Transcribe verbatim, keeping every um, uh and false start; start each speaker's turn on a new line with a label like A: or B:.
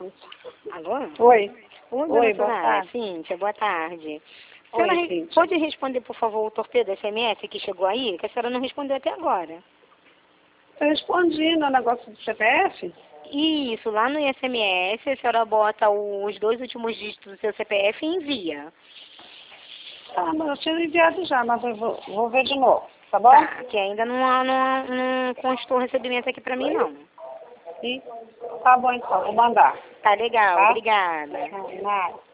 A: Alô?
B: Oi.
A: Oi,
B: Oi,
A: dona
B: boa
A: Soraya.
B: tarde.
A: Cíntia, boa tarde. A
B: Oi,
A: senhora re-
B: Cíntia.
A: pode responder, por favor, o torpedo S M S que chegou aí? Que a senhora não respondeu até agora.
B: Eu respondi no negócio do C P F?
A: Isso, lá no S M S, a senhora bota os dois últimos dígitos do seu C P F e envia.
B: Ah, mas eu tinha enviado já, mas eu vou, vou ver de novo, tá bom?
A: Tá, que ainda não, não, não constou recebimento aqui pra mim, não.
B: Sim. Tá bom então, vou mandar.
A: Tá legal,
B: Tá?
A: obrigada.
B: Não, nada.